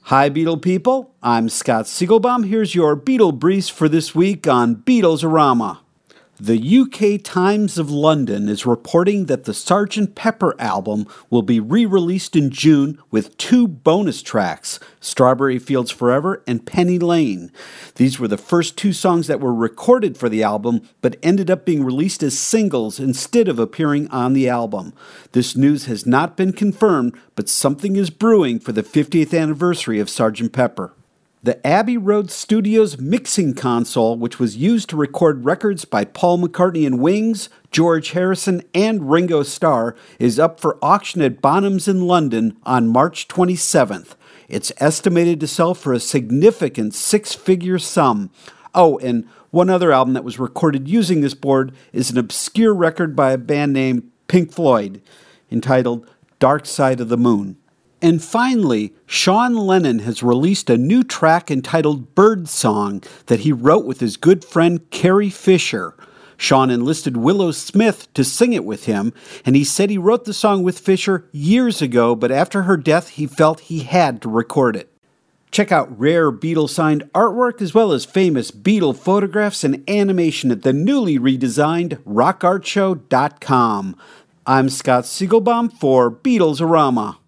Hi, Beatle people. I'm Scott Siegelbaum. Here's your Beatle briefs for this week on Beatles-orama. The UK Times of London is reporting that the Sgt. Pepper album will be re-released in June with 2 bonus tracks, Strawberry Fields Forever and Penny Lane. These were the first 2 songs that were recorded for the album, but ended up being released as singles instead of appearing on the album. This news has not been confirmed, but something is brewing for the 50th anniversary of Sgt. Pepper. The Abbey Road Studios mixing console, which was used to record records by Paul McCartney and Wings, George Harrison, and Ringo Starr, is up for auction at Bonhams in London on March 27th. It's estimated to sell for a significant 6-figure sum. Oh, and one other album that was recorded using this board is an obscure record by a band named Pink Floyd, entitled Dark Side of the Moon. And finally, Sean Lennon has released a new track entitled Birdsong that he wrote with his good friend Carrie Fisher. Sean enlisted Willow Smith to sing it with him, and he said he wrote the song with Fisher years ago, but after her death he felt he had to record it. Check out rare Beatle-signed artwork as well as famous Beatle photographs and animation at the newly redesigned rockartshow.com. I'm Scott Siegelbaum for Beatles-orama.